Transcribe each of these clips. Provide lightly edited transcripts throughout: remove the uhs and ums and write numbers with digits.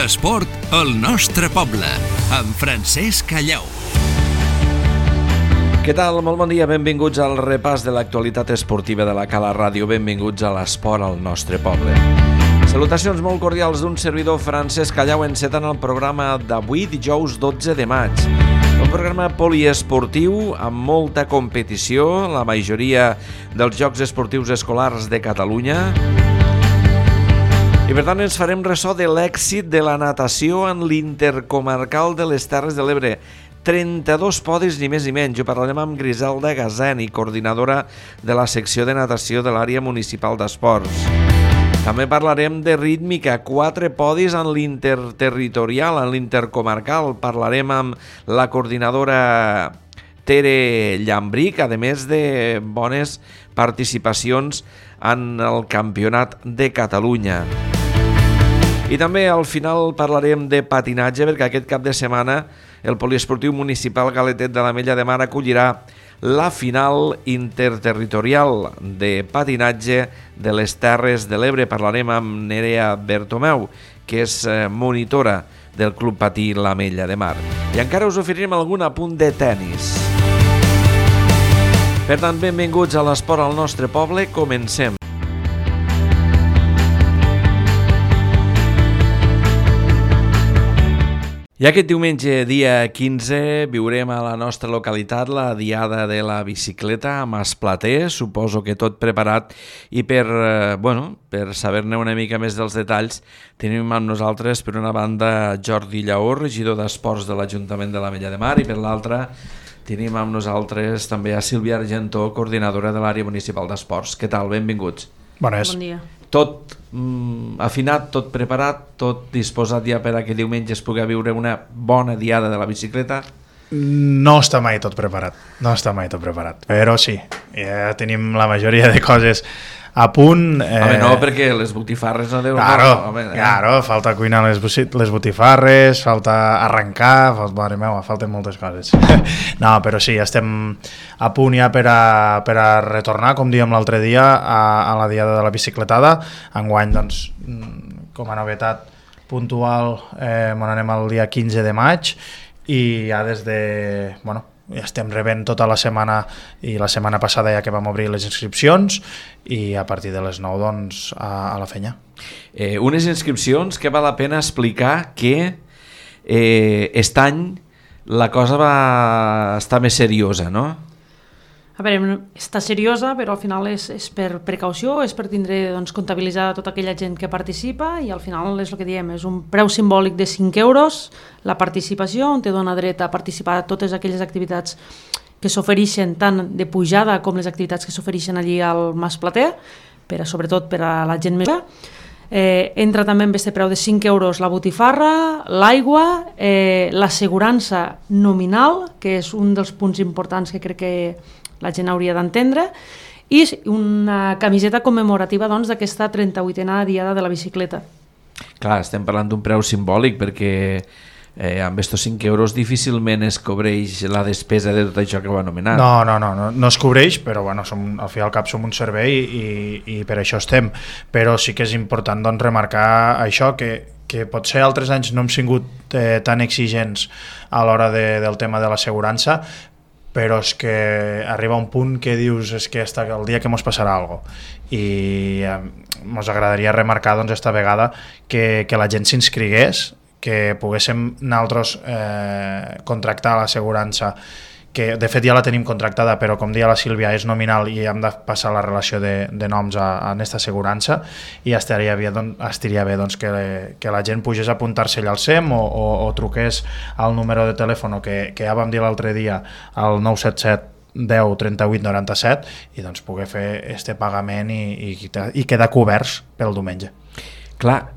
L'esport al nostre poble, amb Francesc Callau. Què tal? Molt bon dia, benvinguts al repàs de l'actualitat esportiva de la Cala Ràdio, benvinguts a l'esport al nostre poble. Salutacions molt cordials d'un servidor, Francesc Callau, encetant el programa d'avui, dijous 12 de maig. Un programa poliesportiu amb molta competició, la majoria dels Jocs Esportius Escolars de Catalunya. I per tant ens farem ressò de l'èxit de la natació en l'Intercomarcal de les Terres de l'Ebre. 32 podis ni més ni menys. Ho parlarem amb Griselda Gazeni, coordinadora de la secció de natació de l'àrea municipal d'esports. També parlarem de rítmica, 4 podis en l'interterritorial, en l'intercomarcal. Parlarem amb la coordinadora Tere Llambric, a més de bones participacions en el Campionat de Catalunya. I també al final parlarem de patinatge, perquè aquest cap de setmana el Poliesportiu Municipal Galetet de l'Ametlla de Mar acollirà la final interterritorial de patinatge de les Terres de l'Ebre. Parlarem amb Nerea Bertomeu, que és monitora del Club Patí l'Ametlla de Mar. I encara us oferirem algun apunt de tennis. Per tant, benvinguts a l'esport al nostre poble. Comencem. I aquest diumenge, dia 15, viurem a la nostra localitat la Diada de la Bicicleta a Masplater. Suposo que tot preparat, i per saber-ne una mica més dels detalls tenim amb nosaltres, per una banda, Jordi Lleó, regidor d'Esports de l'Ajuntament de l'Ametlla de Mar, i per l'altra tenim amb nosaltres també a Sílvia Argentó, coordinadora de l'àrea municipal d'esports. Què tal? Benvinguts. Bon dia. Tot afinat, tot preparat, tot disposat ja per a que diumenge es pugui viure una bona diada de la bicicleta? No està mai tot preparat, però sí, ja tenim la majoria de coses a punt. Home, no, perquè les botifarres no deuen... Claro, falta cuinar les botifarres, falta arrencar, falten moltes coses. No, però sí, estem a punt ja per a retornar, com dèiem l'altre dia, a la Diada de la Bicicletada. Enguany, doncs, com a novetat puntual, anem el dia 15 de maig, i ja des de... ja estem rebent tota la setmana, i la setmana passada ja que vam obrir les inscripcions, i a partir de les 9 doncs a la feina. Unes inscripcions que val la pena explicar que aquest any la cosa va estar més seriosa, no? A veure, està seriosa, però al final és per precaució, és per tindre comptabilitzar tota aquella gent que participa, i al final és el que diem, és un preu simbòlic de 5 euros la participació, on te dona dret a participar a totes aquelles activitats que s'ofereixen, tant de pujada com les activitats que s'ofereixen allí al Masplater, sobretot per a la gent més. Entra també amb aquest preu de 5 euros la botifarra, l'aigua, l'assegurança nominal, que és un dels punts importants que crec que la gent hauria d'entendre, i una camiseta commemorativa d'aquesta 38a Diada de la Bicicleta. Clar, estem parlant d'un preu simbòlic, perquè amb estos 5 euros difícilment es cobreix la despesa de tot això que ho ha anomenat. No es cobreix, però al fi i al cap som un servei i per això estem. Però sí que és important remarcar això, que potser altres anys no hem sigut tan exigents a l'hora del tema de l'assegurança, però és que arriba un punt que dius és que hasta el dia que mos passarà alguna cosa, i mos agradaria remarcar esta vegada que la gent s'inscrigués, que poguéssim nosaltres contractar l'assegurança, que de fet ja la tenim contractada, però com deia la Sílvia és nominal i hem de passar la relació de noms a aquesta assegurança, i estaria bé que la gent pugés a apuntar-se allà al SEM o truqués al número de telèfon que ja vam dir l'altre dia, al 977 10 38 97, i poder fer este pagament i quedar coberts pel diumenge. Clar,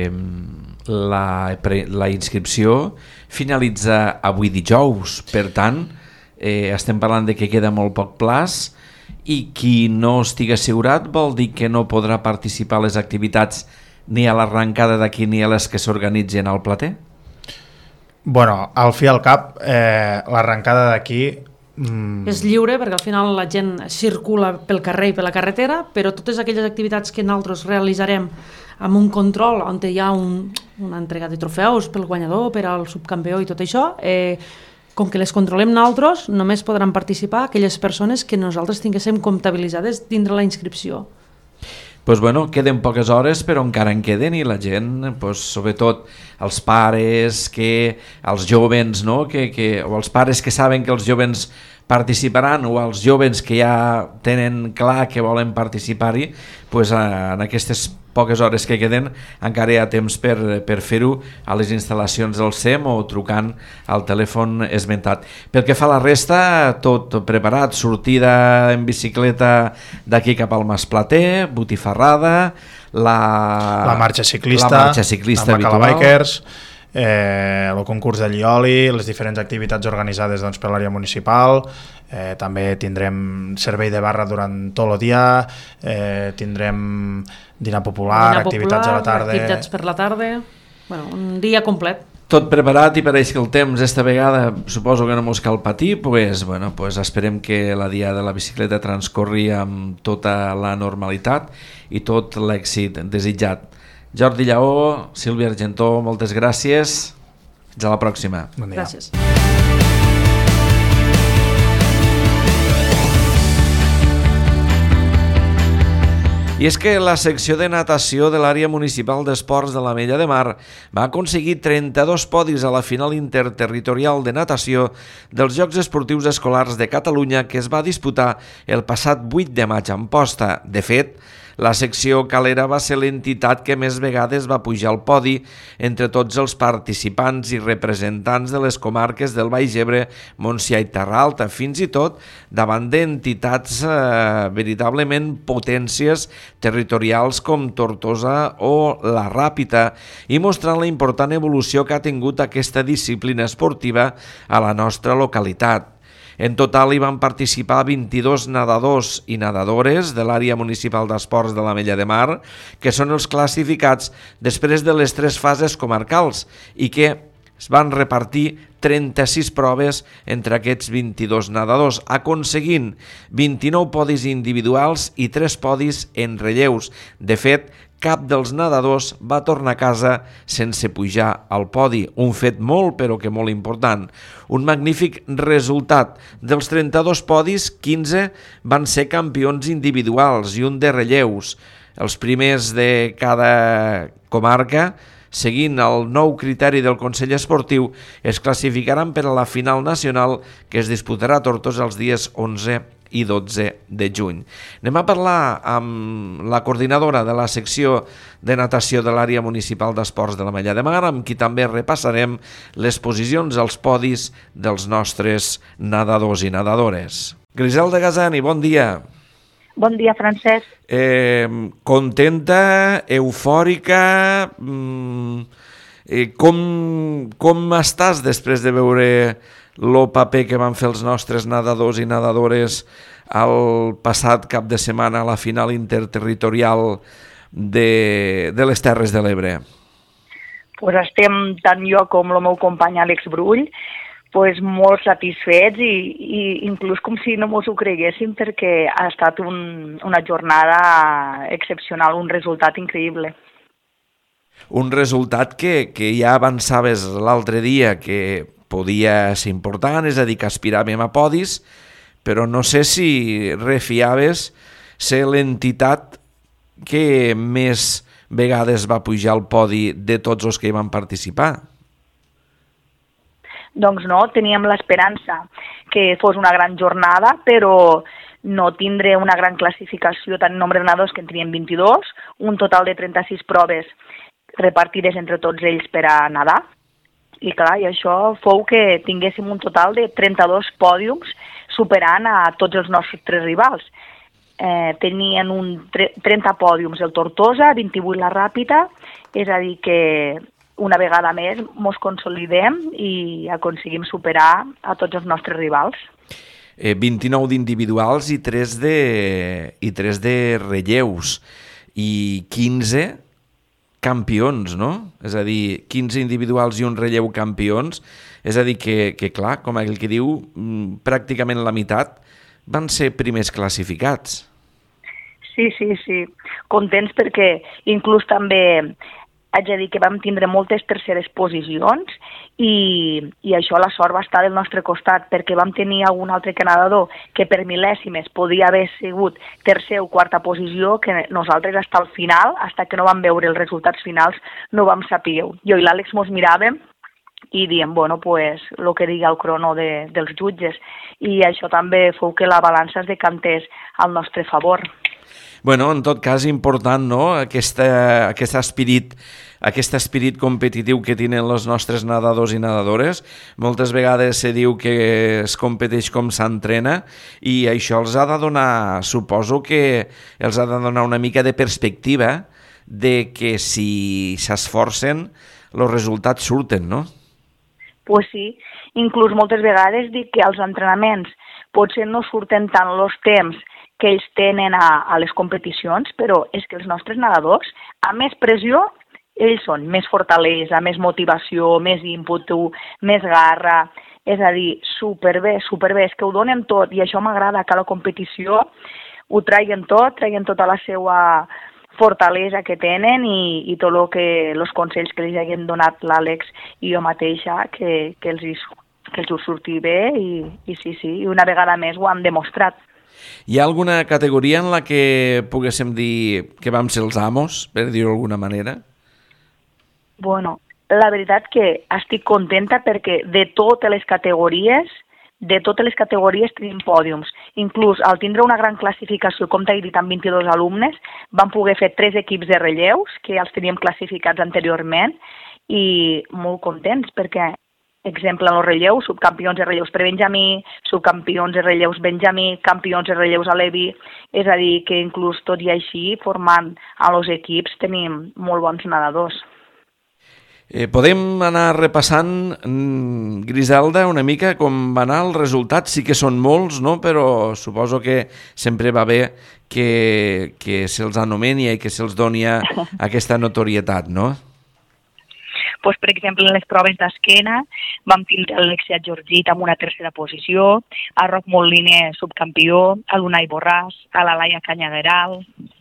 la inscripció finalitza avui dijous, per tant estem parlant de que queda molt poc plaç, i qui no estigui assegurat vol dir que no podrà participar a les activitats ni a l'arrencada d'aquí ni a les que s'organitzen al Plater? Al fi i al cap, l'arrencada d'aquí És lliure perquè al final la gent circula pel carrer i per la carretera, però totes aquelles activitats que nosaltres realitzarem amb un control on hi ha una entrega de trofeus pel guanyador, per al subcampió i tot això, com que les controlem nosaltres, només podran participar aquelles persones que nosaltres tinguéssim comptabilitzades dintre la inscripció. Pues bueno, queden poques hores, però encara en queden i la gent, pues, sobretot els pares, els jovens, no? O els pares que saben que els jovens participaran o els jovens que ja tenen clar que volen participar-hi, pues, en aquestes poques hores que queden encara hi ha temps per fer-ho a les instal·lacions del SEM o trucant al telèfon esmentat. Pel que fa a la resta, tot preparat, sortida en bicicleta d'aquí cap al Masplater, botifarrada, la marxa ciclista amb Macalabikers, el concurs de llioli, les diferents activitats organitzades doncs, per l'àrea municipal, també tindrem servei de barra durant tot el dia, tindrem dinar popular, activitats a la tarda... Activitats per la tarda, bueno, un dia complet. Tot preparat i pareix que el temps esta vegada suposo que no mos cal patir, pues esperem que la dia de la bicicleta transcorri amb tota la normalitat i tot l'èxit desitjat. Jordi Lleó, Sílvia Argentó, moltes gràcies. Fins a la pròxima. Bon dia. Gràcies. I és que la secció de natació de l'àrea municipal d'esports de l'Ametlla de Mar va aconseguir 32 podis a la final interterritorial de natació dels Jocs Esportius Escolars de Catalunya que es va disputar el passat 8 de maig a Amposta. De fet, la secció calera va ser l'entitat que més vegades va pujar al podi entre tots els participants i representants de les comarques del Baix Ebre, Montsià i Terra Alta, fins i tot davant d'entitats veritablement potències territorials com Tortosa o la Ràpita, i mostrant la important evolució que ha tingut aquesta disciplina esportiva a la nostra localitat. En total hi van participar 22 nedadors i nedadores de l'àrea municipal d'esports de l'Ametlla de Mar, que són els classificats després de les 3 fases comarcals i que es van repartir 36 proves entre aquests 22 nedadors, aconseguint 29 podis individuals i 3 podis en relleus. De fet, cap dels nedadors va tornar a casa sense pujar al podi, un fet molt però que molt important. Un magnífic resultat. Dels 32 podis, 15 van ser campions individuals i un de relleus. Els primers de cada comarca, seguint el nou criteri del Consell Esportiu, es classificaran per a la final nacional que es disputarà a Tortosa els dies 11 i 12 de juny. Anem a parlar amb la coordinadora de la secció de natació de l'àrea municipal d'esports de l'Ametlla de Mar, amb qui també repassarem les posicions als podis dels nostres nedadors i nedadores. Griselda Gazani, bon dia. Bon dia, Francesc. Contenta, eufòrica, com estàs després de veure el paper que van fer els nostres nedadors i nedadores el passat cap de setmana a la final interterritorial de les Terres de l'Ebre? Pues estem, tant jo com el meu company Àlex Brull, molt satisfets i inclús com si no mos ho creguéssim, perquè ha estat una jornada excepcional, un resultat increïble. Un resultat que ja avançaves l'altre dia que podia ser important, és a dir, que aspiràvem a podis, però no sé si refiaves ser l'entitat que més vegades va pujar al podi de tots els que hi van participar. Doncs no, teníem l'esperança que fos una gran jornada, però no tindré una gran classificació tant en nombre de nedadors, que en teníem 22, un total de 36 proves repartides entre tots ells per a nedar. I clar, i això fou que tinguéssim un total de 32 pòdiums superant a tots els nostres 3 rivals. Tenien 30 pòdiums el Tortosa, 28 la Ràpita, és a dir que una vegada més mos consolidem i aconseguim superar a tots els nostres rivals. 29 d'individuals i 3 de relleus i 15 campions, no? És a dir, 15 individuals i un relleu campions, és a dir que clar, com aquell que diu, pràcticament la meitat van ser primers classificats. Sí. Contents perquè inclús també haig de dir que vam tindre moltes terceres posicions i això la sort va estar del nostre costat, perquè vam tenir algun altre nedador que per mil·lèsimes podia haver sigut tercer o quarta posició, que nosaltres fins al final, fins que no vam veure els resultats finals, no vam saber. Jo i l'Àlex mos miràvem i diem, bueno, pues, el que digui el crono dels jutges. I això també fou que la balança es decantés al nostre favor. Bueno, en tot cas, important, no?, aquest esperit competitiu que tenen els nostres nedadors i nedadores. Moltes vegades se diu que es competeix com s'entrena i això els ha de donar, suposo que els ha de donar una mica de perspectiva de que si s'esforcen, els resultats surten, no? Pues sí, inclús moltes vegades dic que als entrenaments potser no surten tant els temps que ells tenen a les competicions, però és que els nostres nedadors, a més pressió, ells són més fortalesa, més motivació, més ímpetu, més garra, és a dir, superbé, és que ho donen tot i això m'agrada, que a la competició ho traien tota la seva fortalesa que tenen i tot els consells que els hagin donat l'Àlex i jo mateixa, que els ho surti bé i sí, i una vegada més ho han demostrat. Hi ha alguna categoria en la que poguéssim dir que vam ser els amos, per dir-ho d'alguna manera? Bueno, la veritat que estic contenta perquè de totes les categories tenim pòdiums. Inclús al tindre una gran classificació, com t'he dit, amb 22 alumnes, vam poder fer 3 equips de relleus, que els teníem classificats anteriorment, i molt contents perquè, exemple, en els relleus, subcampions de relleus pre-benjamí, subcampions de relleus benjamí, campions de relleus a Levi, és a dir, que inclús tot i així, formant a els equips, tenim molt bons nedadors. Podem anar repassant, Griselda, una mica com va anar el resultat. Sí que són molts, no? Però suposo que sempre va bé que se'ls anomeni i que se'ls doni aquesta notorietat, no? Pues, per exemple, en les proves d'esquena vam tindre l'Alexia Georgit amb una tercera posició, a Roc Moliner subcampió, a l'Unai Borràs, a la Laia Canyagueral,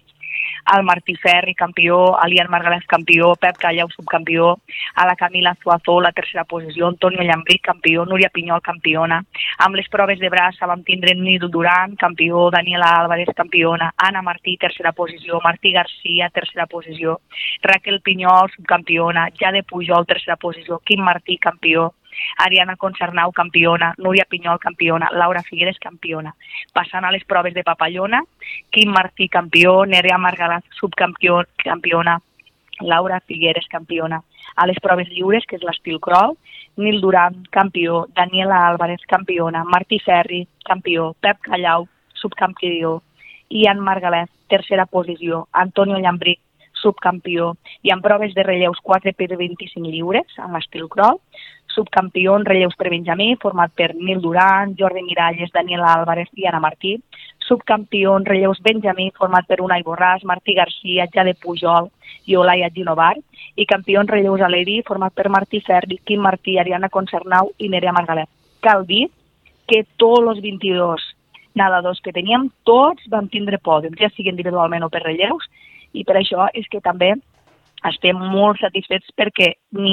al Martí Ferri, campió, a l'Ian Margalef, campió, Pep Callau, subcampió, a la Camila Zuazó, la tercera posició, Antonio Llambric, campió, Núria Pinyol, campiona. Amb les proves de braça vam tindre Nil Duran, campió, Daniela Álvarez, campiona, Anna Martí, tercera posició, Martí Garcia, tercera posició, Raquel Pinyol, subcampiona, Jade Pujol, tercera posició, Quim Martí, campió, Ariana Concernau, campiona, Núria Pinyol, campiona, Laura Figueres, campiona. Passant a les proves de papallona, Quim Martí, campió, Nerea Margalaz, campiona, Laura Figueres, campiona. A les proves lliures, que és l'estil crawl, Nil Duran, campió, Daniela Álvarez, campiona, Martí Ferri, campió, Pep Callau, subcampió, Ian Margalef, tercera posició, Antonio Llambric, subcampió, i en proves de relleus 4x25 lliures, en l'estil crawl, subcampió en relleus pre-benjamí, format per Nil Duran, Jordi Miralles, Daniela Álvarez i Anna Martí, subcampió en relleus benjamí, format per Unai Borràs, Martí Garcia, Jade Pujol i Olaia Ginovar, i campió en relleus a Levi, format per Martí Ferri, Quim Martí, Ariana Concernau i Nerea Margalef. Cal dir que tots els 22 nedadors que teníem, tots vam tindre pòdiums, ja siguin individualment o per relleus, i per això és que també estem molt satisfets perquè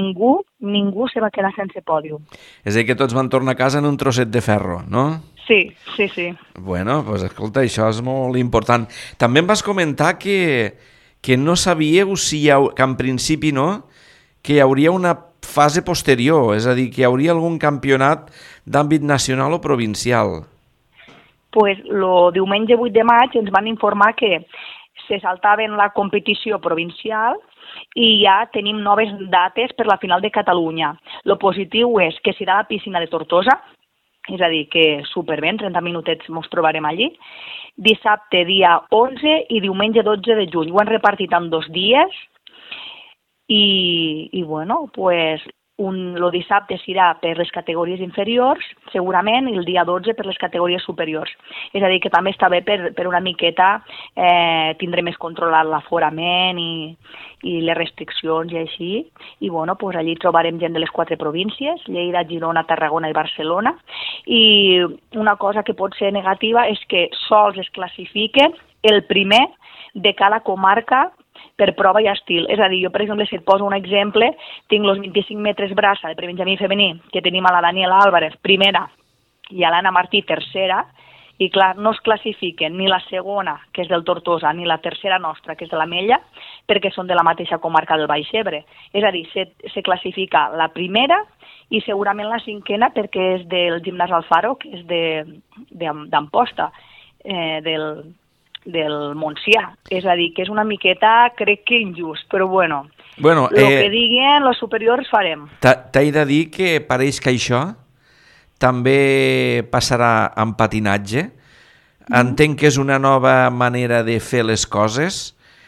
ningú se va quedar sense pòdium. És a dir, que tots van tornar a casa en un trosset de ferro, no? Sí. Bueno, doncs escolta, això és molt important. També em vas comentar que no sabíeu que en principi no, que hi hauria una fase posterior, és a dir, que hi hauria algun campionat d'àmbit nacional o provincial. Pues el diumenge 8 de maig ens van informar que se saltaven la competició provincial i ja tenim noves dates per la final de Catalunya. Lo positiu és que serà a la piscina de Tortosa, és a dir, que superbé, en 30 minutets ens trobarem allí. Dissabte, dia 11 i diumenge 12 de juny. Ho han repartit en 2 dies i bueno, pues el dissabte serà per les categories inferiors, segurament, i el dia 12 per les categories superiors. És a dir, que també està bé per una miqueta tindre més controlat l'aforament i les restriccions i així. I bueno, pues allí trobarem gent de les 4 províncies, Lleida, Girona, Tarragona i Barcelona. I una cosa que pot ser negativa és que sols es classifiquen el primer de cada comarca per prova i estil. És a dir, jo, per exemple, si et poso un exemple, tinc els 25 metres braça de prebenjamí femení, que tenim a la Daniela Álvarez, primera, i a l'Anna Martí, tercera, i clar, no es classifiquen ni la segona, que és del Tortosa, ni la tercera nostra, que és de l'Ametlla, perquè són de la mateixa comarca del Baix Ebre. És a dir, se classifica la primera i segurament la cinquena perquè és del gimnàs Alfaro, que és d'Amposta, del Montsià. És a dir, que és una miqueta, crec que injust, però bueno, el que diguen els superiors farem. T'he de dir que pareix que això també passarà amb patinatge. Entenc que és una nova manera de fer les coses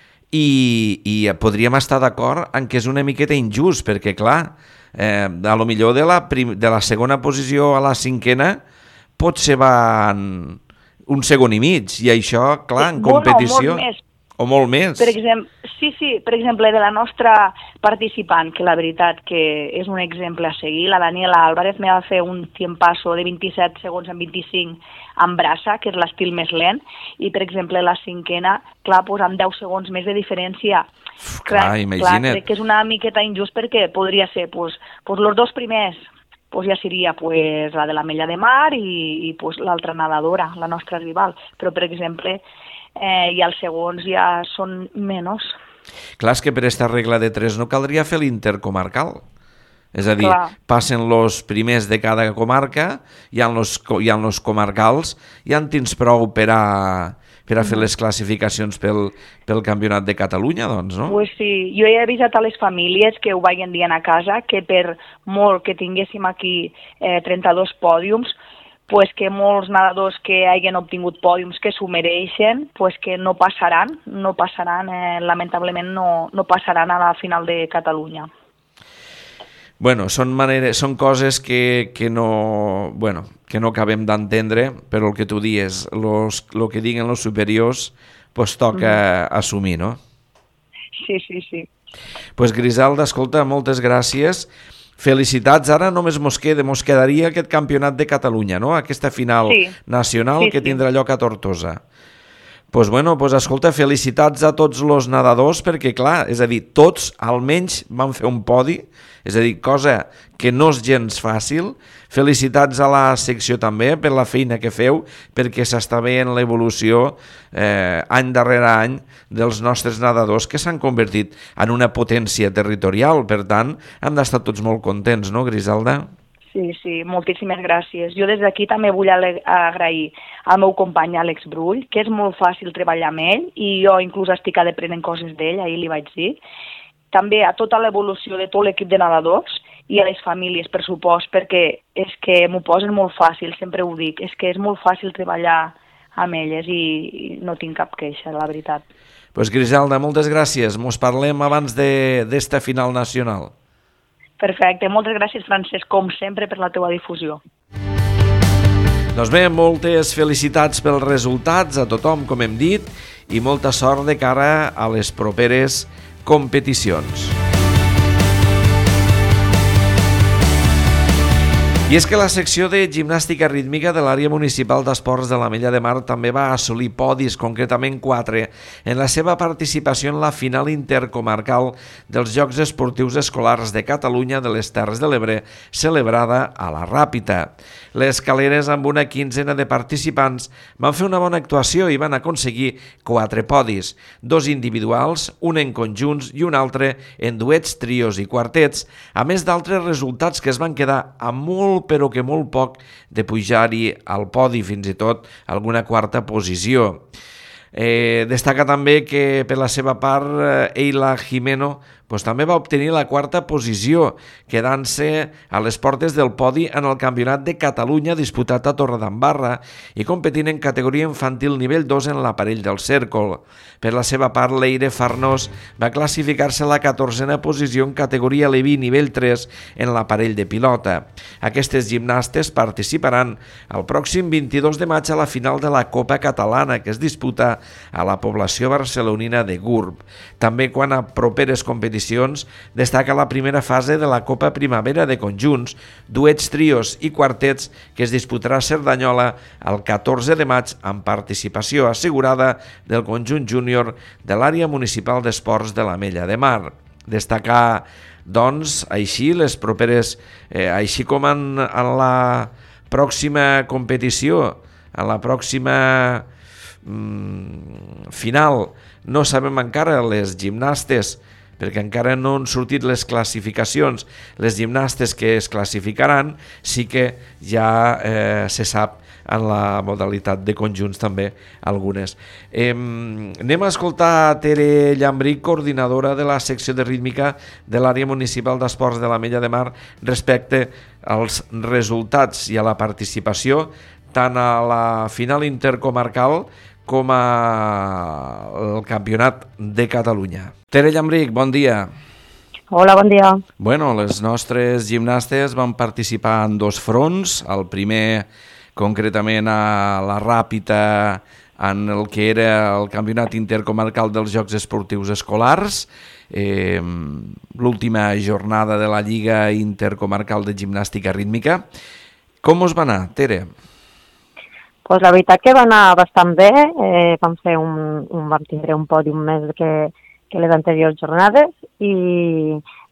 i podríem estar d'acord en que és una miqueta injust, perquè clar, a lo millor de la segona posició a la cinquena potser van un segon i mig, i això, clar, en competició... O molt més. Per exemple, de la nostra participant, que la veritat que és un exemple a seguir, la Daniela Álvarez me va fer un tiempasso de 27 segons en 25 en braça, que és l'estil més lent, i per exemple la cinquena, clar, doncs amb 10 segons més de diferència. Clar, imagina't. Crec que és una miqueta injust perquè podria ser, els dos primers, ja seria la de l'Ametlla de Mar i l'altra nedadora, la nostra rival, però per exemple... i els segons ja són menys. Clar, és que per aquesta regla de 3 no caldria fer l'intercomarcal. És a dir, passen els primers de cada comarca, hi ha els comarcals, ja en tens prou per a fer les classificacions pel Campionat de Catalunya, doncs, no? Pues sí, jo he avisat a les famílies que ho vagin dient a casa, que per molt que tinguéssim aquí 32 pòdiums, pues que molts nedadors que hagin obtingut pòdiums que s'ho mereixen, pues que no passaran, lamentablement no passaran a la final de Catalunya. Bueno, són coses que no acabem d'entendre, però el que tu dius, el que diguen els superiors, pues toca assumir, no? Sí. Pues Griselda, escolta, moltes gràcies. Felicitats, ara només mos quedaria aquest campionat de Catalunya, no? Aquesta final nacional que tindrà lloc a Tortosa. Doncs bueno, escolta, felicitats a tots els nedadors, perquè clar, és a dir, tots almenys van fer un podi, és a dir, cosa que no és gens fàcil. Felicitats a la secció també per la feina que feu, perquè s'està veient l'evolució any darrere any dels nostres nedadors que s'han convertit en una potència territorial. Per tant, hem d'estar tots molt contents, no, Griselda? Sí, moltíssimes gràcies. Jo des d'aquí també vull agrair al meu company Àlex Brull, que és molt fàcil treballar amb ell i jo inclús estic aprenent coses d'ell, ahir li vaig dir. També a tota l'evolució de tot l'equip de nedadors i a les famílies, per supost, perquè és que m'ho posen molt fàcil, sempre ho dic, és que és molt fàcil treballar amb elles i no tinc cap queixa, la veritat. Doncs Griselda, moltes gràcies. Mos parlem abans d'esta final nacional. Perfecte, moltes gràcies, Francesc, com sempre, per la teua difusió. Doncs bé, moltes felicitats pels resultats a tothom, com hem dit, i molta sort de cara a les properes competicions. I és que la secció de gimnàstica rítmica de l'àrea municipal d'esports de l'Ametlla de Mar també va assolir podis, concretament 4, en la seva participació en la final intercomarcal dels Jocs Esportius Escolars de Catalunya de les Terres de l'Ebre, celebrada a la Ràpita. Les Caleres, amb una quinzena de participants, van fer una bona actuació i van aconseguir 4 podis, 2 individuals, un en conjunts i un altre en duets, trios i quartets, a més d'altres resultats que es van quedar amb però que molt poc de pujar-hi al podi, fins i tot alguna quarta posició. Destaca també que per la seva part Eila Jimeno també va obtenir la quarta posició, quedant-se a les portes del podi en el Campionat de Catalunya disputat a Torredembarra i competint en categoria infantil nivell 2 en l'aparell del cèrcol. Per la seva part, Leire Farnós va classificar-se a la 14a posició en categoria Leví nivell 3 en l'aparell de pilota. Aquestes gimnastes participaran el pròxim 22 de maig a la final de la Copa Catalana, que es disputa a la població barcelonina de Gurb. També quan a properes competicions competicions destaca la primera fase de la Copa Primavera de Conjunts, duets, trios i quartets que es disputarà a Cerdanyola el 14 de maig amb participació assegurada del conjunt júnior de l'àrea municipal d'esports de l'Ametlla de Mar. Destacar, doncs, així les properes, així com en la pròxima competició, en la pròxima final, no sabem encara les gimnastes, perquè encara no han sortit les classificacions. Les gimnastes que es classificaran sí que ja se sap en la modalitat de conjunts també algunes. Anem a escoltar Tere Llambric, coordinadora de la secció de rítmica de l'àrea municipal d'esports de l'Ametlla de Mar, respecte als resultats i a la participació tant a la final intercomarcal com al Campionat de Catalunya. Tere Llambric, bon dia. Hola, bon dia. Bueno, les nostres gimnastes van participar en 2 fronts. El primer, concretament, a la Ràpita, en el que era el Campionat Intercomarcal dels Jocs Esportius Escolars, l'última jornada de la Lliga Intercomarcal de Gimnàstica Rítmica. Com us va anar, Tere? Pues la veritat que va anar bastant bé, vam tindre un pòdium més que les anteriors jornades i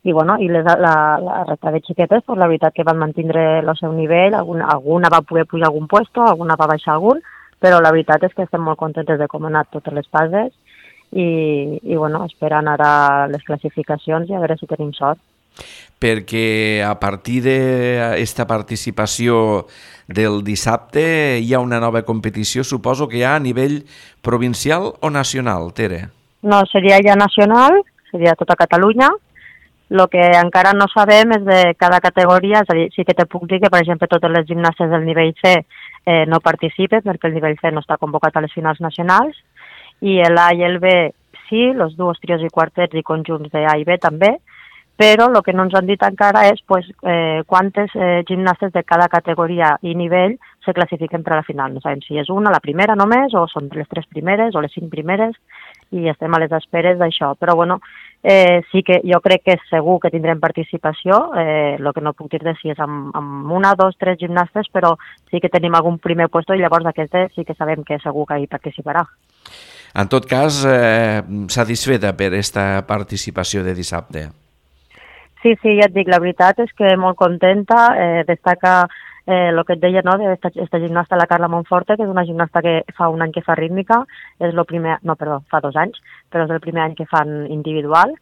la resta de xiquetes, pues la veritat que van mantindre el seu nivell, alguna va poder pujar algun puesto, alguna va baixar algun, però la veritat és que estem molt contentes de com han anat totes les fases i esperant ara les classificacions i a veure si tenim sort. Perquè a partir d'esta participació del dissabte hi ha una nova competició, suposo que hi ha a nivell provincial o nacional, Tere? No, seria ja nacional, seria tota Catalunya. El que encara no sabem és de cada categoria, és a dir, sí que te puc dir que, per exemple, totes les gimnastes del nivell C no participen perquè el nivell C no està convocat a les finals nacionals i l'A i el B sí, els duos, trios i quartets i conjunts de A i B també, però el que no ens han dit encara és quantes gimnastes de cada categoria i nivell se classifiquen per a la final. No sabem si és una, la primera només, o són les 3 primeres o les 5 primeres, i estem a les esperes d'això. Però sí que jo crec que és segur que tindrem participació, el que no puc dir si és amb 1, 2, 3 gimnastes, però sí que tenim algun primer lloc i llavors d'aquestes sí que sabem que segur que hi participarà. En tot cas, satisfeta per aquesta participació de dissabte? Sí, ja et dic, la veritat és que molt contenta, destaca el que et deia, no, d'esta gimnasta, la Carla Monforte, que és una gimnasta que fa un any que fa rítmica, fa 2 anys, però és el primer any que fan individual,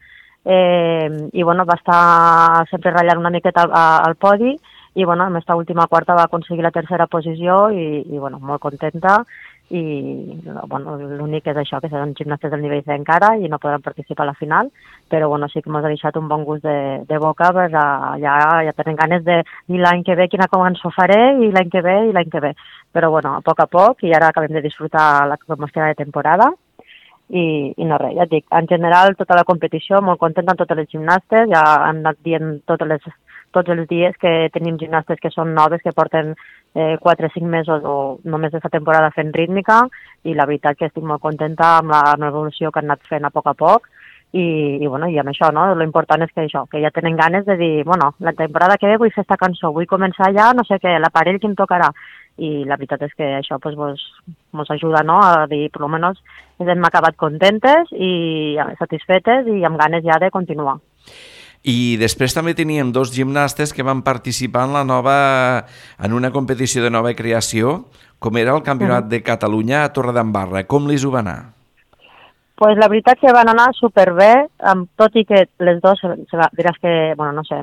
i va estar sempre ratllant una miqueta al podi, i en aquesta última quarta va aconseguir la 3a posició, i molt contenta, i l'únic és això, que seran gimnastes del nivell C encara i no podran participar a la final, però sí que m'ha deixat un bon gust de boca, ja tenen ganes de dir l'any que ve quina cançó faré i l'any que ve, però a poc, i ara acabem de disfrutar la comestió de temporada i no res, ja et dic, en general tota la competició, molt contenta amb totes les gimnastes, ja hem anat dient tots els dies que tenim gimnastes que són noves, que porten 4 o 5 mesos o només aquesta temporada fent rítmica, i la veritat que estic molt contenta amb la evolució que han anat fent a poc, i amb això, no? L'important és que ja tenen ganes de dir, la temporada que ve vull fer esta cançó, vull començar ja, no sé què, l'aparell que em tocarà, i la veritat és que això mos ajuda, no?, a dir, per almenys hem acabat contentes i satisfetes i amb ganes ja de continuar. I després també teníem 2 gimnastes que van participar en una competició de nova creació, com era el Campionat de Catalunya a Torredembarra. Com li ho va anar? Pues la veritat que van anar superbé, tot i que les dues diràs que,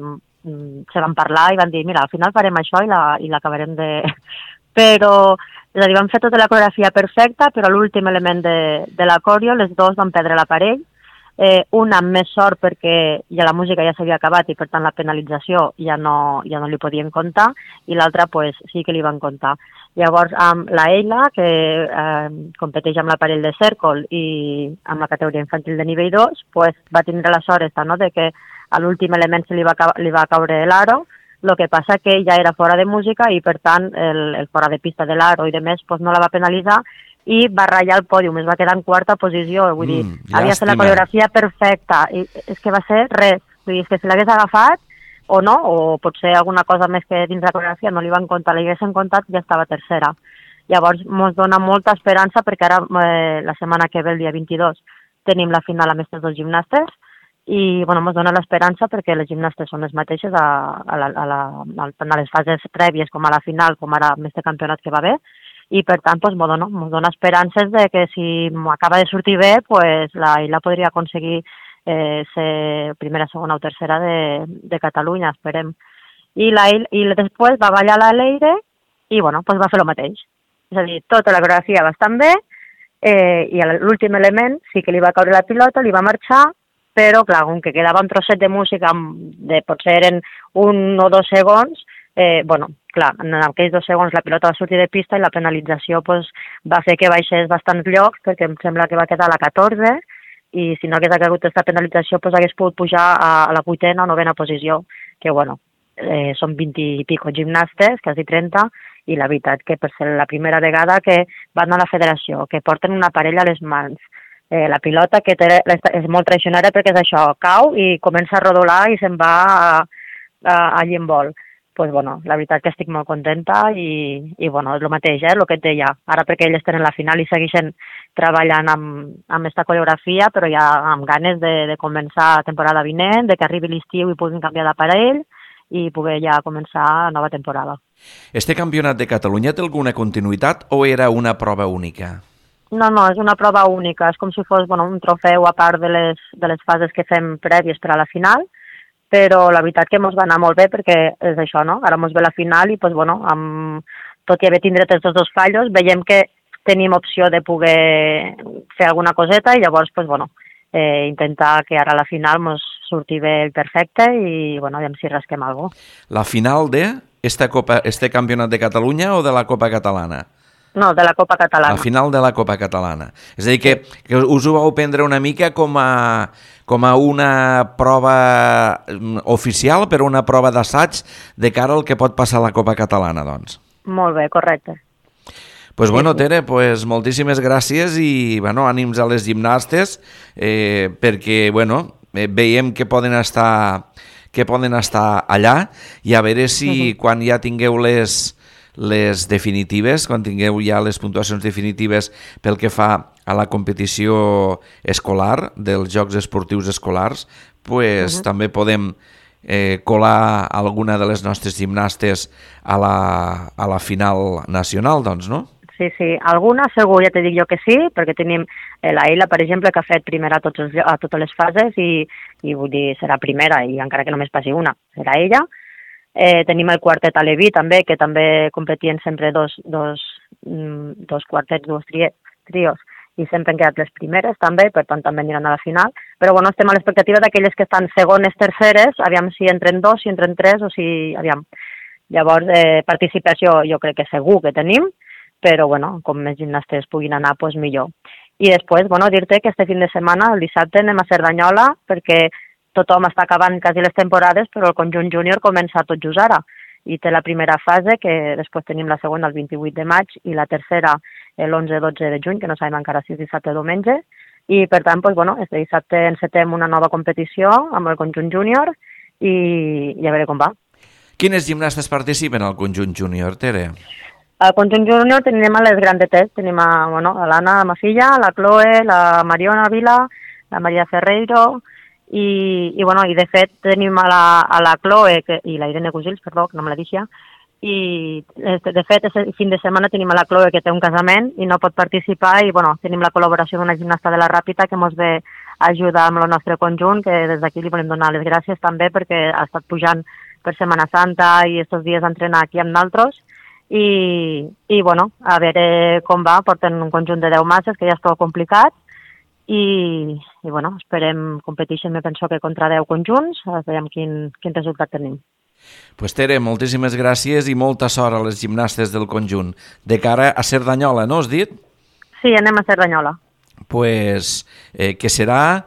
se van parlar i van dir, mira, al final farem això i l'acabarem de... Però, és a dir, van fer tota la coreografia perfecta, però l'últim element de la coreo, les dues van perdre l'aparell, una amb més sort perquè ja la música ja s'havia acabat i per tant la penalització ja no li podien comptar, i l'altra sí que li van comptar. Llavors amb la Eila, que competeix amb l'aparell de cèrcol i amb la categoria infantil de nivell 2, va tindre la sort de que a l'últim element se li va caure l'aro, el que passa que ja era fora de música i per tant el fora de pista de l'aro i de més no la va penalitzar, i va ratllar el pòdium, es va quedar en quarta posició, vull dir, havia fet la llàstima. coreografia perfecta, i és que va ser res, vull dir, és que si l'hagués agafat, o no, o potser alguna cosa més que dins la coreografia no li van comptar, l'haguessin comptat, ja estava tercera. Llavors, ens dona molta esperança perquè ara, la setmana que ve, el dia 22, tenim la final amb aquests dos gimnastes, i bueno, ens dona l'esperança perquè les gimnastes són les mateixes tant a les fases prèvies com a la final, com ara amb este campionat que va bé, i per tant ens dona esperances de que si m'acaba de sortir bé, pues, la Ila podria aconseguir ser primera, segona o tercera de Catalunya, esperem. I després va ballar la Leire i bueno, pues va fer el mateix. És a dir, tota la coreografia bastant bé, i l'últim element sí que li va caure la pilota, li va marxar, però clar, com que quedava un trosset de música, potser eren 1 o 2 segons, bueno, clar, en aquells 2 segons la pilota va sortir de pista i la penalització pues, va fer que baixés bastants llocs, perquè em sembla que va quedar a la 14, i si no hagués hagut aquesta penalització pues, hagués pogut pujar a la 8ª o 9ª posició, que bueno, són 20 i pico gimnastes, quasi 30, i la veritat que per ser la primera vegada que van a la federació, que porten una parella a les mans, la pilota que és molt traicionera perquè és això, cau i comença a rodolar i se'n va allí en vol. Pues, bueno, la veritat que estic molt contenta i bueno, és el mateix, el que et deia. Ara perquè ells tenen la final i segueixen treballant amb aquesta coreografia, però ja amb ganes de començar la temporada vinent, de que arribi l'estiu i puguin canviar d'aparell i poder ja començar la nova temporada. Este campionat de Catalunya té alguna continuïtat o era una prova única? No, és una prova única, és com si fos un trofeu a part de les fases que fem prèvies per a la final, però la veritat que ens va anar molt bé perquè és això, no? Ara ens ve la final i, pues, bueno, tot i haver tindret aquests 2 fallos, veiem que tenim opció de poder fer alguna coseta i llavors, pues, bueno, intentar que ara a la final ens surti bé perfecte i, bueno, aviam si rasquem alguna cosa. La final de este campionat de Catalunya o de la Copa Catalana? No, de la Copa Catalana. La final de la Copa Catalana. És a dir, que us ho vau prendre una mica com a una prova oficial, però una prova d'assaig de cara al que pot passar a la Copa Catalana, doncs. Molt bé, correcte. Pues bueno, Tere, pues moltíssimes gràcies i bueno, ànims a les gimnastes perquè bueno, veiem que poden estar allà i a veure si quan ja tingueu les definitives, quan tingueu ja les puntuacions definitives pel que fa a la competició escolar, dels Jocs Esportius Escolars, pues també podem colar alguna de les nostres gimnastes a la final nacional, doncs, no? Sí, alguna segur, ja te dic jo que sí, perquè tenim la Ila, per exemple, que ha fet primera a totes les fases i vull dir, serà primera, i encara que només passi una, serà ella. Tenim el quartet aleví també, que també competien sempre dos quartets, 2 trios, i sempre han quedat les primeres també, per tant també aniran a la final. Però bueno, estem a l'expectativa d'aquelles que estan segones, terceres, aviam si entren 2, si entren 3 o si... aviam. Llavors, participació jo crec que segur que tenim, però bueno, com més gimnastes puguin anar, doncs millor. I després, bueno, dir-te que este fin de setmana, el dissabte, anem a Cerdanyola, perquè tothom està acabant quasi les temporades, però el conjunt júnior comença tot just ara. I té la primera fase, que després tenim la segona el 28 de maig, i la tercera l'11-12 de juny, que no sabem encara si és dissabte o diumenge. I per tant, doncs, bueno, este dissabte encetem una nova competició amb el conjunt júnior i a veure com va. Quines gimnastes participen al conjunt júnior, Tere? Al conjunt júnior tenim a les grandetes, tenim a l'Anna, ma filla, la Chloe, la Mariona Vila, la Maria Ferreiro, i de fet tenim a la Chloe i la Irene Gusils, perdó, que no me la deixa, i de fet aquest fin de setmana tenim a la Chloe que té un casament i no pot participar i tenim la col·laboració d'una gimnasta de la Ràpita que ens ve a ajudar amb el nostre conjunt, que des d'aquí li volem donar les gràcies també perquè ha estat pujant per Setmana Santa i aquests dies a entrenar aquí amb nosaltres i a veure com va, porten un conjunt de 10 masses que ja és prou complicat i esperem competir, me penso que contra 10 conjunts, veiem quin resultat tenim. Pues Tere, moltíssimes gràcies i molta sort a les gimnastes del conjunt. De cara a Cerdanyola, no has dit? Sí, anem a Cerdanyola. que serà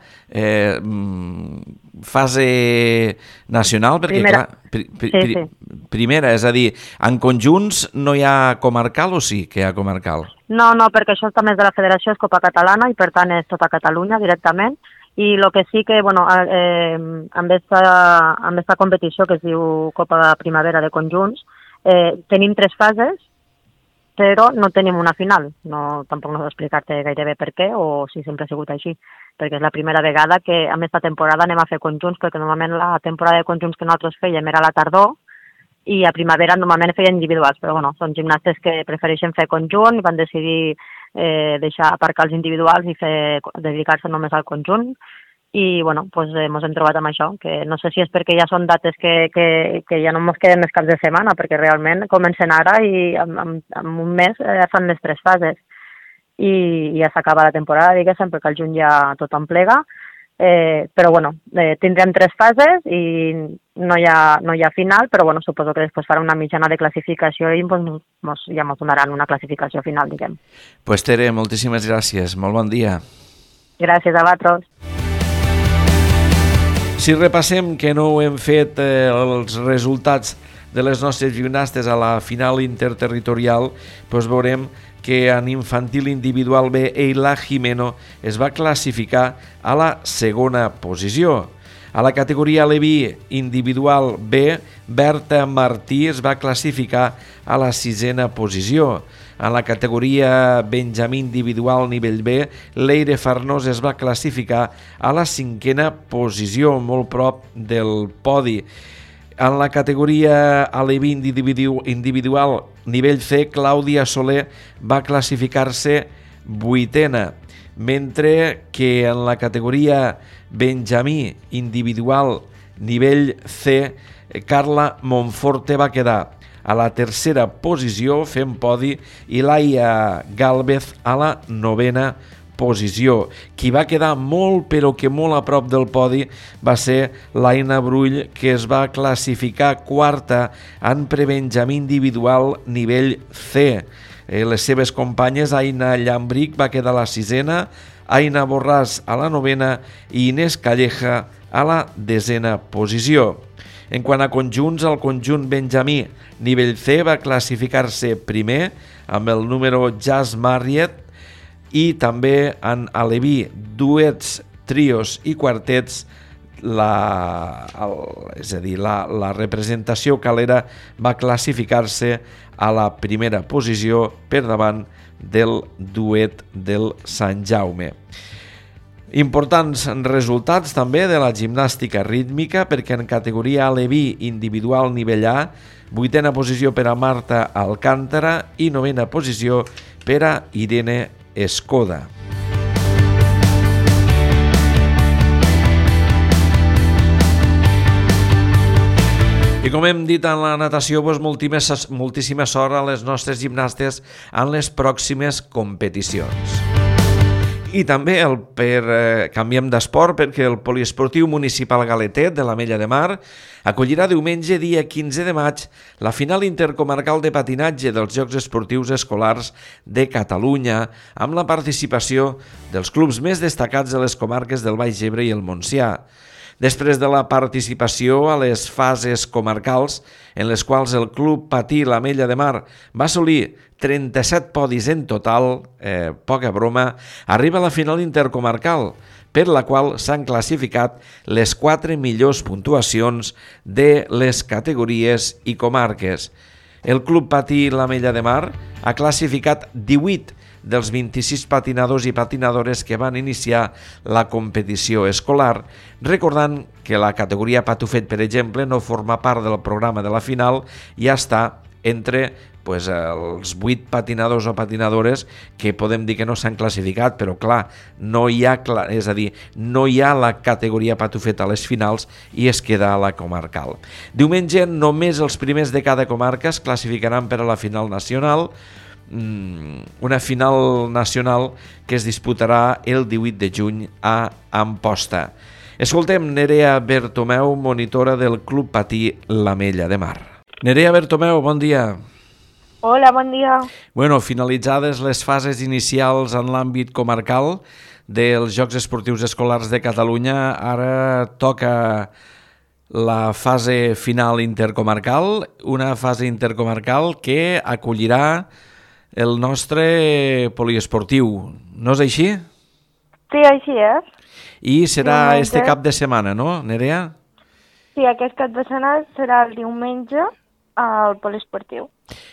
fase nacional, perquè Primera. clar, primera, és a dir, en conjunts no hi ha comarcal o sí que hi ha comarcal? No, perquè això també és de la Federació, és Copa Catalana i per tant és tota Catalunya directament. I el que sí que, amb aquesta competició que es diu Copa Primavera de Conjunts, tenim 3 fases, però no tenim una final. Tampoc no sé explicar-te gairebé per què o si sempre ha sigut així, perquè és la primera vegada que en aquesta temporada anem a fer conjunts, perquè normalment la temporada de conjunts que nosaltres fèiem era a la tardor i a primavera normalment feien individuals, però són gimnastes que prefereixen fer conjunt i van decidir deixar aparcar els individuals i dedicar-se només al conjunt. I ens hem trobat amb això, que no sé si és perquè ja són dates que ja no ens queden més caps de setmana, perquè realment comencen ara i en un mes fan les 3 fases i ja s'acaba la temporada, diguéssim, perquè al juny ja tot en plega, però tindrem 3 fases i no hi ha final, però suposo que després farà una mitjana de classificació i ja ens donaran una classificació final, diguem. Pues Tere, moltíssimes gràcies, molt bon dia. Gràcies a vosaltres. Si repassem que no hem fet els resultats de les nostres gimnastes a la final interterritorial, doncs veurem que en infantil individual B, Eila Jimeno es va classificar a la segona posició. A la categoria Leví individual B, Berta Martí es va classificar a la 6a posició. En la categoria Benjamí individual nivell B, Leire Farnós es va classificar a la 5a posició, molt prop del podi. En la categoria Aleví individual nivell C, Clàudia Soler va classificar-se 8a, mentre que en la categoria Benjamí individual nivell C, Carla Monforte va quedar a la 3a posició fent podi i Laia Gálvez a la 9a posició. Qui va quedar molt però que molt a prop del podi va ser l'Aina Brull, que es va classificar 4a en prebenjamí individual nivell C. Les seves companyes, Aina Llambric va quedar a la 6a, Aina Borràs a la 9a i Inés Calleja a la 10a posició. En quant a conjunts, el conjunt Benjamí nivell C va classificar-se primer amb el número Jazz Marriott i també en aleví duets, trios i quartets la representació calera va classificar-se a la primera posició per davant del duet del Sant Jaume. Importants resultats també de la gimnàstica rítmica, perquè en categoria aleví individual nivell A, 8a posició per a Marta Alcántara i 9a posició per a Irene Escoda. I com hem dit en la natació, moltíssima sort a les nostres gimnastes en les pròximes competicions. I també canviem d'esport perquè el Poliesportiu Municipal Galetet de l'Ametlla de Mar acollirà diumenge, dia 15 de maig, la final intercomarcal de patinatge dels Jocs Esportius Escolars de Catalunya, amb la participació dels clubs més destacats de les comarques del Baix Ebre i el Montsià. Després de la participació a les fases comarcals, en les quals el Club Patí l'Ametlla de Mar va assolir 37 podis en total, poca broma, arriba a la final intercomarcal, per la qual s'han classificat les 4 millors puntuacions de les categories i comarques. El Club Patí l'Ametlla de Mar ha classificat 18 dels 26 patinadors i patinadores que van iniciar la competició escolar, recordant que la categoria patufet, per exemple, no forma part del programa de la final i ja està entre els 8 patinadors o patinadores que podem dir que no s'han classificat, però clar, no hi ha la categoria patufet a les finals i es queda a la comarcal. Diumenge només els primers de cada comarca es classificaran per a la final nacional, una final nacional que es disputarà el 18 de juny a Amposta. Escoltem Nerea Bertomeu, monitora del Club Patí l'Ametlla de Mar. Nerea Bertomeu, bon dia. Hola, bon dia. Bueno, finalitzades les fases inicials en l'àmbit comarcal dels Jocs Esportius Escolars de Catalunya, ara toca la fase final intercomarcal, una fase intercomarcal que acollirà el nostre poliesportiu. No és així? Sí, així és. I serà este cap de setmana, no, Nerea? Sí, aquest cap de setmana serà el diumenge al poliesportiu.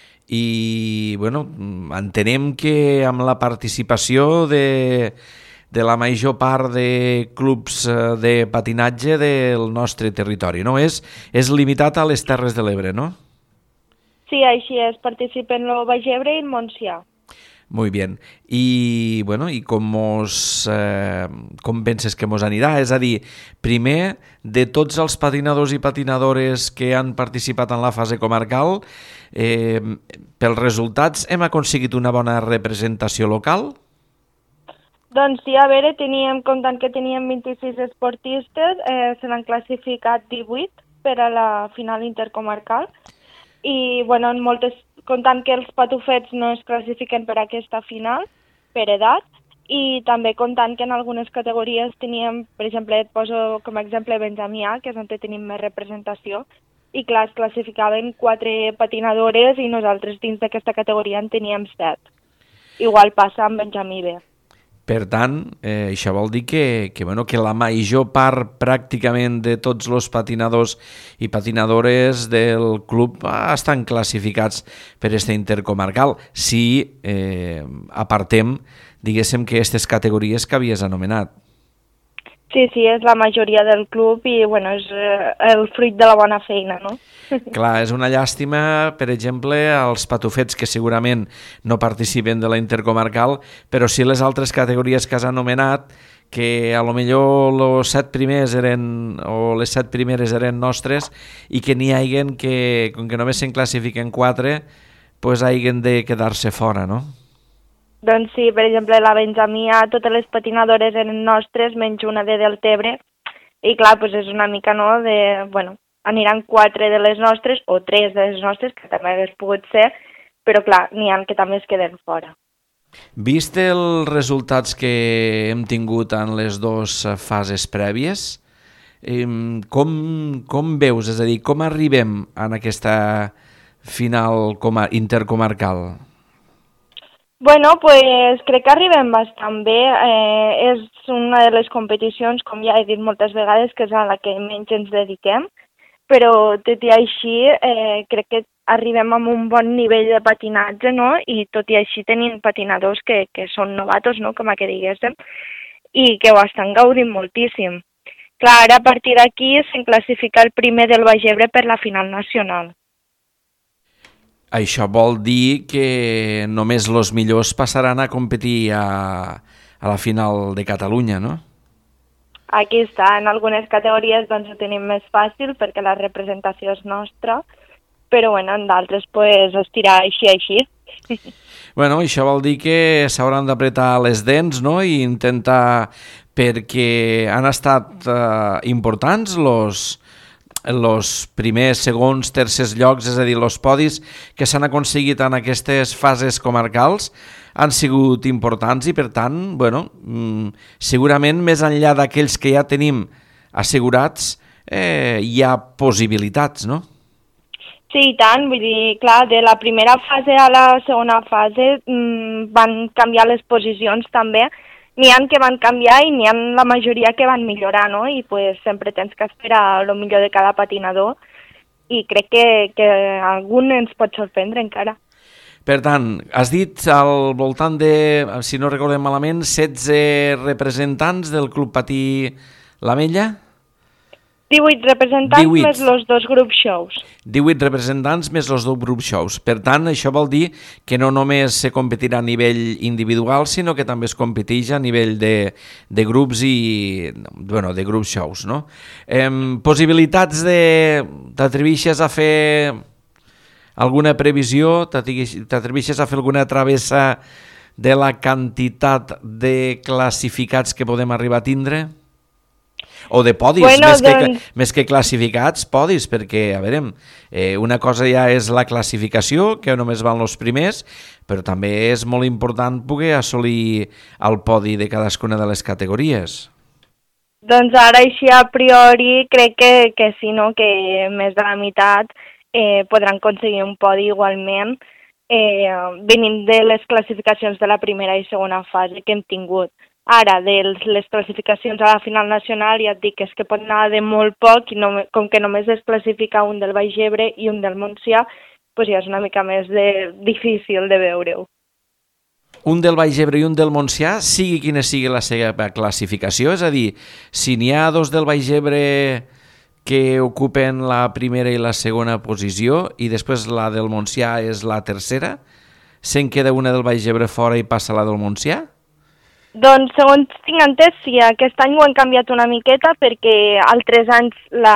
I, bueno, entenem que amb la participació de la major part de clubs de patinatge del nostre territori, no? És limitat a les Terres de l'Ebre, no? Sí, així és. Participen el Baix Ebre i el Montsià. Muy bien. I, bueno, i com penses que mos anirà? És a dir, primer, de tots els patinadors i patinadores que han participat en la fase comarcal, pels resultats hem aconseguit una bona representació local? Doncs sí, a veure, comptant que teníem 26 esportistes, se n'han classificat 18 per a la final intercomarcal i, bueno, comptant que els patufets no es classifiquen per aquesta final, per edat, i també comptant que en algunes categories teníem, per exemple, et poso com a exemple Benjamí A, que és on tenim més representació, i clar, es classificaven 4 patinadores i nosaltres dins d'aquesta categoria en teníem 7. Igual passa amb Benjamí B. Per tant, això vol dir que la major part pràcticament de tots els patinadors i patinadores del club estan classificats per aquesta intercomarcal. Si apartem, diguéssim, que aquestes categories que havies anomenat. Sí, és la majoria del club i bueno, és el fruit de la bona feina, no? Clar, és una llàstima, per exemple, als patufets que segurament no participen de la intercomarcal, però sí les altres categories que has anomenat, que a lo millor els 7 primers eren, o les 7 primeres eren nostres, i que n'hi haguen que, com que només se'n classifiquen 4, pues haguen de quedar-se fora, no? Doncs sí, per exemple, la Benjamí A, totes les patinadores eren nostres, menys una de Deltebre, i clar, doncs és una mica, no, aniran 4 de les nostres, o 3 de les nostres, que també hagués pogut ser, però clar, n'hi ha que també es queden fora. Vist els resultats que hem tingut en les 2 fases prèvies, com veus, és a dir, com arribem en aquesta final intercomarcal? Bueno, pues crec que arribem bastant bé. És una de les competicions, com ja he dit moltes vegades, que és a la que menys ens dediquem, però tot i així crec que arribem amb un bon nivell de patinatge, no? I tot i així tenim patinadors que són novatos, no? Com a que diguéssim, i que ho estan gaudint moltíssim. Clar, ara a partir d'aquí se'n classifica el primer del Baix Ebre per la final nacional. Això vol dir que només els millors passaran a competir a la final de Catalunya, no? Aquí està, en algunes categories doncs ho tenim més fàcil perquè la representació és nostra, però bueno, en d'altres pues es tira així. Bueno, això vol dir que s'hauran d'apretar les dents, no?, i intentar, perquè han estat importants els primers, segons, tercers llocs, és a dir, els podis que s'han aconseguit en aquestes fases comarcals han sigut importants i, per tant, bueno, segurament més enllà d'aquells que ja tenim assegurats, hi ha possibilitats, no? Sí, i tant, vull dir, clar, de la primera fase a la segona fase van canviar les posicions també. N'hi ha que van canviar i n'hi ha la majoria que van millorar, no? I pues, sempre tens que esperar el millor de cada patinador i crec que algun ens pot sorprendre encara. Per tant, has dit al voltant de, si no recordem malament, 16 representants del Club Patí l'Ametlla? 18 representants més els 2 grup shows. 18 representants més els 2 grup shows. Per tant, això vol dir que no només se competirà a nivell individual, sinó que també es competeix a nivell de grups i, bueno, de grup shows, no? Possibilitats t'atreveixes a fer alguna previsió? T'atreveixes a fer alguna travessa de la quantitat de classificats que podem arribar a tindre? O de podis, Bueno, més que classificats, podis, perquè, a veure, una cosa ja és la classificació, que només van els primers, però també és molt important poder assolir el podi de cadascuna de les categories. Doncs ara així a priori crec que sí, no? Que més de la meitat podran aconseguir un podi igualment, venint de les classificacions de la primera i segona fase que hem tingut. Ara, de les classificacions a la final nacional, ja et dic, és que pot anar de molt poc, i com que només es classifica un del Baix Ebre i un del Montsià, doncs ja és una mica més difícil de veure-ho. Un del Baix Ebre i un del Montsià, sigui quina sigui la seva classificació, és a dir, si n'hi ha dos del Baix Ebre que ocupen la primera i la segona posició i després la del Montsià és la tercera, se'n queda una del Baix Ebre fora i passa la del Montsià? Doncs, segons tinc entès, sí, aquest any ho han canviat una miqueta perquè altres anys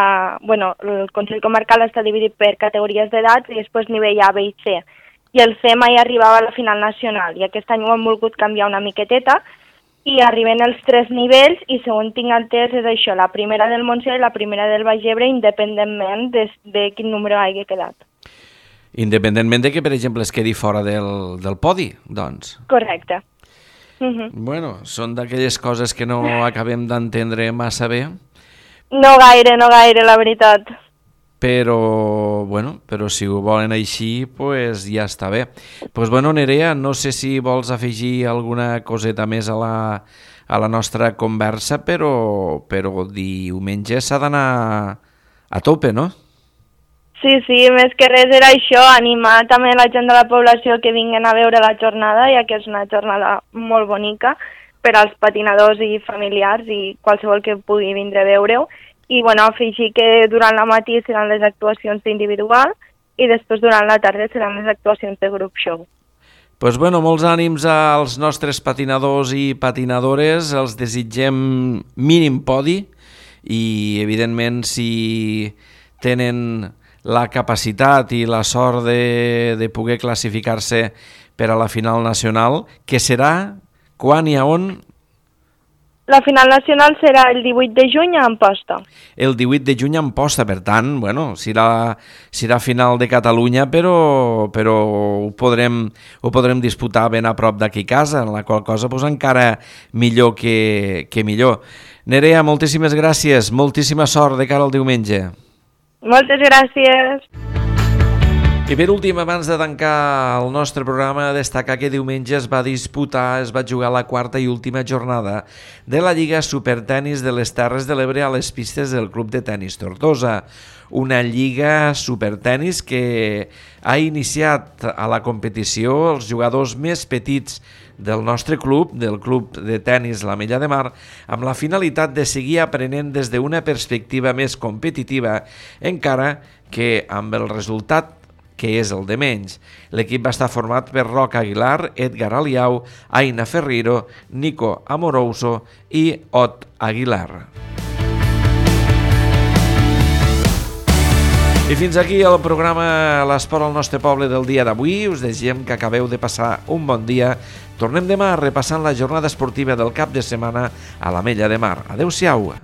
el Consell Comarcal està dividit per categories d'edats i després nivell A, B i C. I el C mai arribava a la final nacional i aquest any ho han volgut canviar una miqueteta i arriben els 3 nivells i segons tinc entès és això, la primera del Montsià i la primera del Baix Ebre independentment de quin número hagi quedat. Independentment de que, per exemple, es quedi fora del podi, doncs. Correcte. Bueno, són d'aquelles coses que no acabem d'entendre massa bé. No gaire, la veritat. Però si ho volen així, pues ja està bé. Pues Nerea, no sé si vols afegir alguna coseta més a la nostra conversa, però diumenge s'ha d'anar a tope, no? Sí, més que res era això, animar també la gent de la població que vinguin a veure la jornada, ja que és una jornada molt bonica per als patinadors i familiars i qualsevol que pugui vindre a veure-ho. I afegir que durant la matí seran les actuacions individuals i després durant la tarda seran les actuacions de grup show. Pues molts ànims als nostres patinadors i patinadores, els desitgem mínim podi i evidentment si tenen la capacitat i la sort de poder classificar-se per a la final nacional, que serà quan i a on? La final nacional serà el 18 de juny a Amposta. El 18 de juny a Amposta, per tant, serà final de Catalunya, però ho podrem disputar ben a prop d'aquí casa, en la qual cosa encara millor que millor. Nerea, moltíssimes gràcies, moltíssima sort de cara al diumenge. Moltes gràcies. I per últim, abans de tancar el nostre programa, destacar que diumenge es va jugar la quarta i última jornada de la Lliga Supertenis de les Terres de l'Ebre a les pistes del Club de Tenis Tortosa. Una lliga supertenis que ha iniciat a la competició els jugadors més petits del nostre club, del Club de Tenis l'Ametlla de Mar, amb la finalitat de seguir aprenent des d'una perspectiva més competitiva, encara que amb el resultat que és el de menys. L'equip va estar format per Roc Aguilar, Edgar Aliau, Aina Ferriro, Nico Amoroso i Ot Aguilar. I fins aquí el programa L'Esport al nostre poble del dia d'avui. Us desitgem que acabeu de passar un bon dia. Tornem demà repassant la jornada esportiva del cap de setmana a l'Ametlla de Mar. Adéu-siau.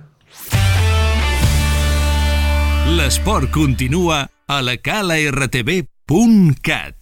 L'esport continua a la calartv.cat.